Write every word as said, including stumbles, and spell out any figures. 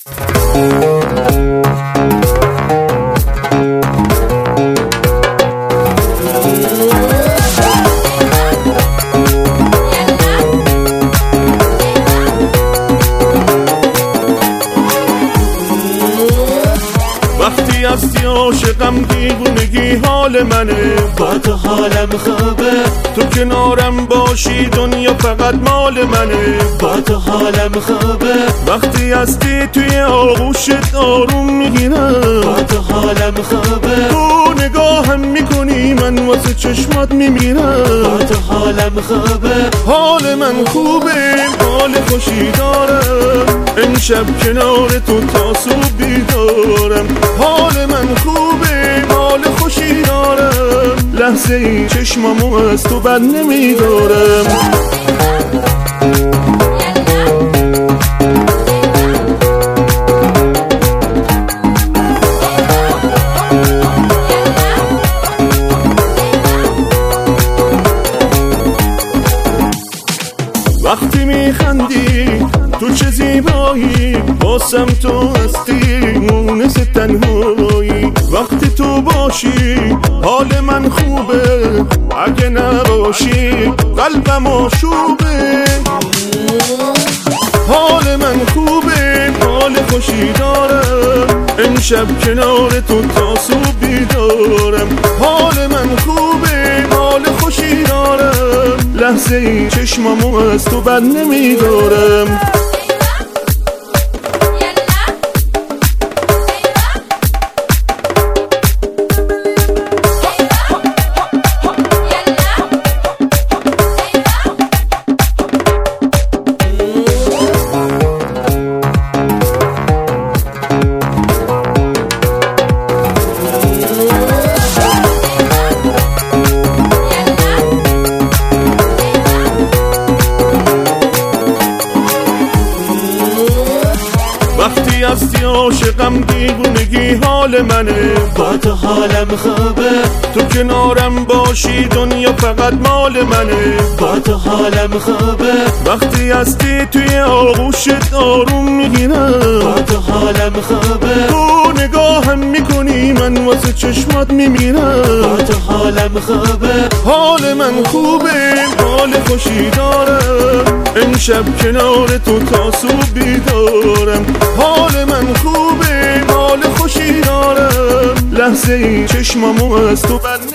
وقتی هستی عاشقم دیوونگی حال منه، با تو حالم خوبه، تو کنارم باشی دنیا فقط مال منه. با تو حالم خوبه، وقتی هستی توی آغوشت آروم میگیرم، با تو حالم خوبه، تو نگاهم میکنی من واسه چشمات میمیرم. با تو حالم خوبه، حال من خوبه، حال خوشی دارم، امشب کنار تو تا صبح بیدارم. حال من خوبه، حال خوشی دارم، لحظه ای چشمامو از تو بر نمیدارم. وقتی میخندی تو چه زیبایی، واسم تو هستی مونس تنهایی. وقتی تو باشی حال من خوبه، اگه نباشی قلبم آشوبه. حال من خوبه، حال خوشی دارم، امشب کنار تو تا صبح بیدارم. حال من خوبه، حال خوشی دارم، لحظه ای چشمامو از تو بر نمیدارم. وقتی هستی عاشقم دیوونگی حال منه، با تو حالم خوبه، تو کنارم باشی دنیا فقط مال منه. با تو حالم خوبه، وقتی هستی توی آغوشت آروم میگیرم، با تو حالم خوبه، تو نگاهم میکنی من واسه چشمات میمیرم. با تو حالم خوبه، حال من خوبه، حال خوشی دارم، امشب کنار تو تا صبح بیدارم. حال من خوبه، حال خوشی دارم، لحظه ای چشمامو از تو بر